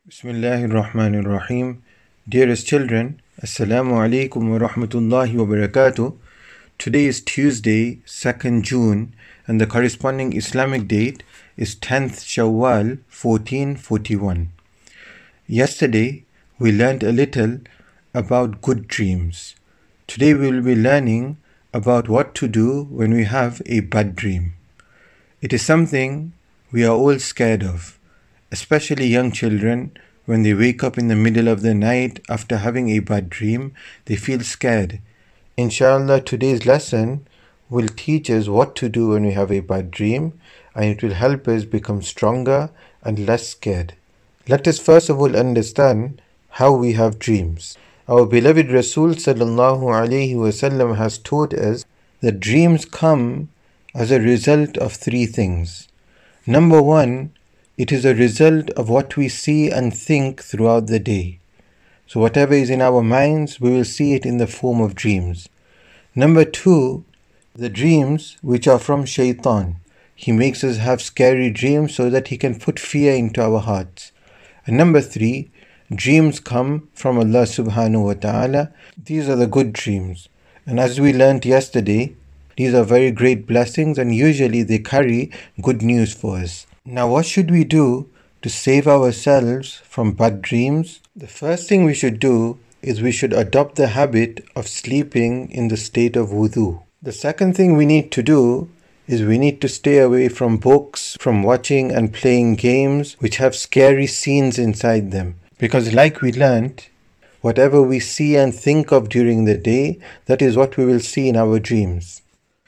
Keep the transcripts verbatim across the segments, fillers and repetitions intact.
Bismillahir Rahmanir Rahim. Dearest children, Assalamu alaikum wa rahmatullahi wa barakatuh. Today is Tuesday, second June, and the corresponding Islamic date is tenth Shawwal, fourteen forty-one. Yesterday, we learned a little about good dreams. Today, we will be learning about what to do when we have a bad dream. It is something we are all scared of, especially young children. When they wake up in the middle of the night after having a bad dream, they feel scared. Inshallah, today's lesson will teach us what to do when we have a bad dream, and it will help us become stronger and less scared. Let us first of all understand how we have dreams. Our beloved Rasul sallallahu alaihi wasallam has taught us that dreams come as a result of three things. Number one, it is a result of what we see and think throughout the day. So whatever is in our minds, we will see it in the form of dreams. Number two, the dreams which are from Shaitan. He makes us have scary dreams so that he can put fear into our hearts. And number three, dreams come from Allah subhanahu wa ta'ala. These are the good dreams. And as we learnt yesterday, these are very great blessings, and usually they carry good news for us. Now, what should we do to save ourselves from bad dreams? The first thing we should do is we should adopt the habit of sleeping in the state of wudu. The second thing we need to do is we need to stay away from books, from watching and playing games which have scary scenes inside them. Because like we learnt, whatever we see and think of during the day, that is what we will see in our dreams.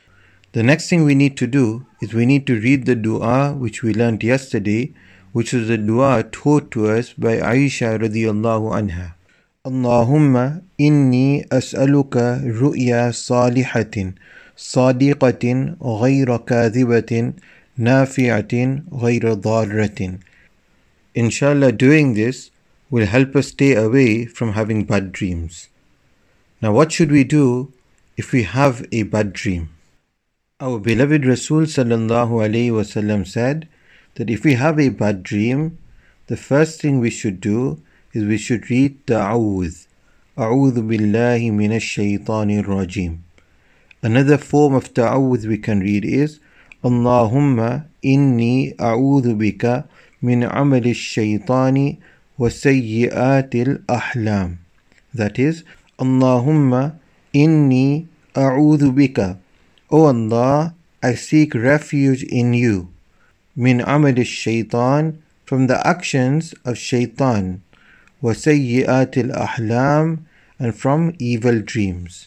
The next thing we need to do is we need to read the dua which we learnt yesterday, which is the dua taught to us by Aisha radiyallahu anha. Allahumma inni as'aluka ru'ya salihatin, sadiqatin, ghayra kadhibatin, nafi'atin, ghayra dharratin. Inshallah, doing this will help us stay away from having bad dreams. Now, what should we do if we have a bad dream? Our beloved Rasul sallallahu alayhi wasallam said that if we have a bad dream, the first thing we should do is we should read ta'awudh. A'udhu billahi minash shaytanir rajim. Another form of ta'awudh we can read is Allahumma inni a'udhu bika min amali shaytani wa sayyi'atil ahlam. That is, Allahumma inni a'udhu bika. O Allah, I seek refuge in you. Min amali shaitan, from the actions of shaitan. Wa sayyi'atil ahlam, and from evil dreams.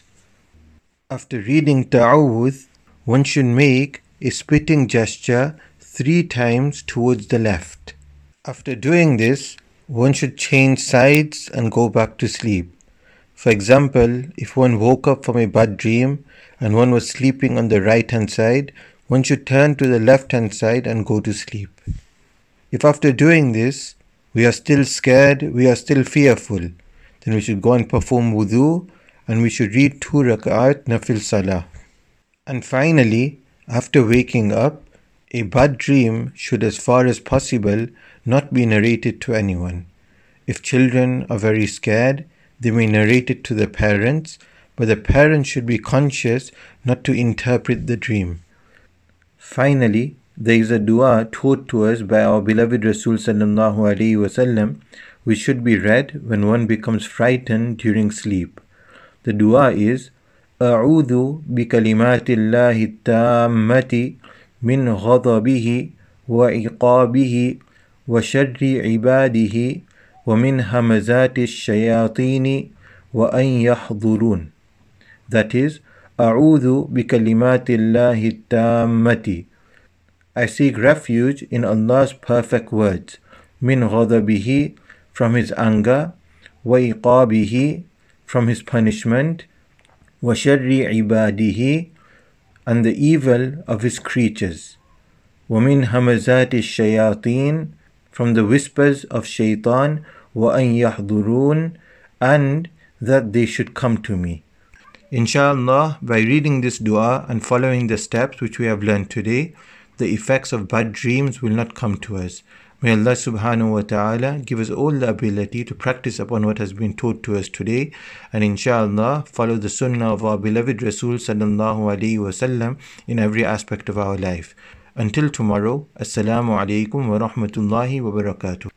After reading ta'awudh, one should make a spitting gesture three times towards the left. After doing this, one should change sides and go back to sleep. For example, if one woke up from a bad dream and one was sleeping on the right hand side, one should turn to the left hand side and go to sleep. If after doing this, we are still scared, we are still fearful, then we should go and perform wudu, and we should read two rak'at nafil salah. And finally, after waking up, a bad dream should, as far as possible, not be narrated to anyone. If children are very scared, they may narrate it to the parents, but the parents should be conscious not to interpret the dream. Finally, there is a dua taught to us by our beloved Rasul sallallahu alaihi wasallam, which should be read when one becomes frightened during sleep. The dua is A'udhu bi kalimatillahi tammati min ghadabihi wa iqabihi wa sharri ibadihi wa min hamazati shayatini wa an yahdurun. That is, A'udhu bi kalimatillahi tammati. I seek refuge in Allah's perfect words. Min ghadabihi, from His anger. Wa iqabihi, from His punishment. Wa sharri ibadihi, and the evil of His creatures. Wa min hamazati shayateen, from the whispers of shaitan. Wa an yahdurun, and that they should come to me. Inshallah, by reading this dua and following the steps which we have learned today, the effects of bad dreams will not come to us. May Allah subhanahu wa ta'ala give us all the ability to practice upon what has been taught to us today, and inshallah follow the sunnah of our beloved Rasul sallallahu alaihi wasallam in every aspect of our life. Until tomorrow, Assalamu alaikum wa rahmatullahi wa barakatuh.